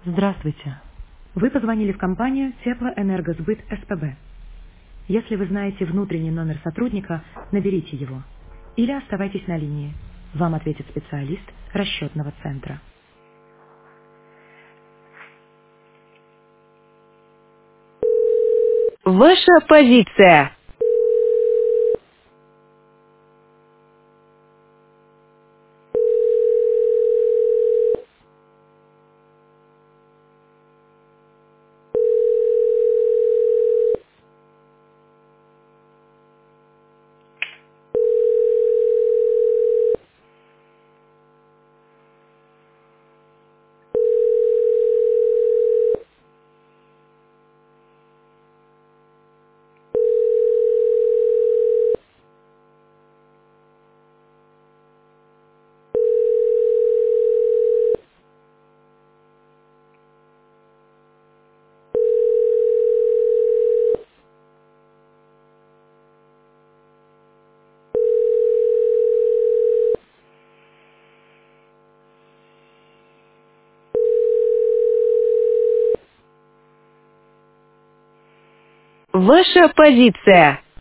Здравствуйте. Вы позвонили в компанию Теплоэнергосбыт СПБ. Если вы знаете внутренний номер сотрудника, наберите его. Или оставайтесь на линии. Вам ответит специалист расчетного центра. Ваша позиция. Ваша позиция.